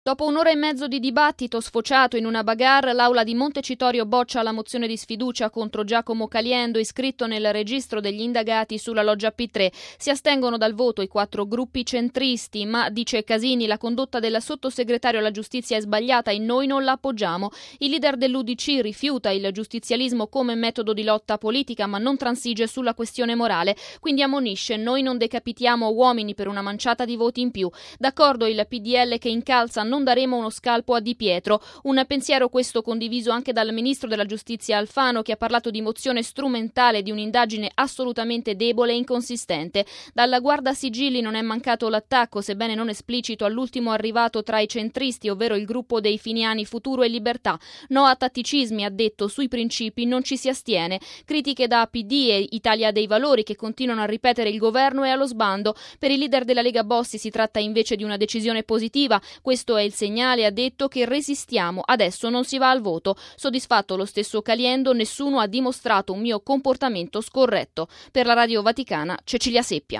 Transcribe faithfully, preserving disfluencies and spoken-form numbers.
Dopo un'ora e mezzo di dibattito sfociato in una bagarre, l'Aula di Montecitorio boccia la mozione di sfiducia contro Giacomo Caliendo, iscritto nel registro degli indagati sulla Loggia P tre. Si astengono dal voto i quattro gruppi centristi, ma, dice Casini, la condotta del sottosegretario alla giustizia è sbagliata e noi non la appoggiamo. Il leader dell'U D C rifiuta il giustizialismo come metodo di lotta politica, ma non transige sulla questione morale. Quindi ammonisce: noi non decapitiamo uomini per una manciata di voti in più. D'accordo il P D L che incalza: non daremo uno scalpo a Di Pietro. Un pensiero questo condiviso anche dal ministro della giustizia Alfano, che ha parlato di mozione strumentale di un'indagine assolutamente debole e inconsistente. Dalla Guardasigilli non è mancato l'attacco, sebbene non esplicito, all'ultimo arrivato tra i centristi, ovvero il gruppo dei Finiani Futuro e Libertà. No a tatticismi, ha detto, sui principi non ci si astiene. Critiche da P D e Italia dei Valori, che continuano a ripetere il governo è allo sbando. Per il leader della Lega Bossi si tratta invece di una decisione positiva. Questo è il segnale, ha detto, che resistiamo, adesso non si va al voto. Soddisfatto lo stesso Caliendo: nessuno ha dimostrato un mio comportamento scorretto. Per la Radio Vaticana, Cecilia Seppia.